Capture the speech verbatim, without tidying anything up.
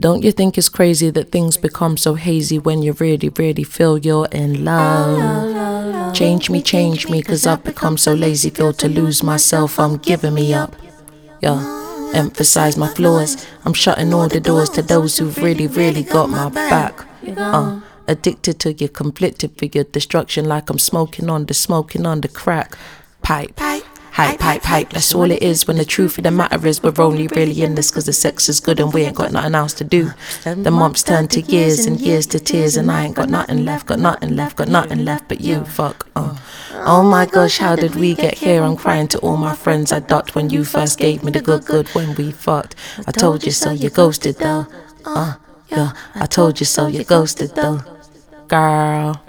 Don't you think it's crazy that things become so hazy when you really, really feel you're in love? Change me, change me, cause I've become so lazy, feel to lose myself, I'm giving me up. Yeah, emphasize my flaws, I'm shutting all the doors to those who've really, really got my back. Uh, addicted to your, conflicted for your destruction, like I'm smoking on the, smoking on the crack pipe. Hype, hype, hype, that's all it is, when the truth of the matter is we're only really in this cause the sex is good and we ain't got nothing else to do. The months turn to years and years to tears and I ain't got nothing left, got nothing left, got nothing left but you, fuck. uh. Oh my gosh, how did we get here? I'm crying to all my friends I ducked when you first gave me the good good when we fucked. I told you so, you ghosted though. Uh, yeah, I told you so, you ghosted though. Girl.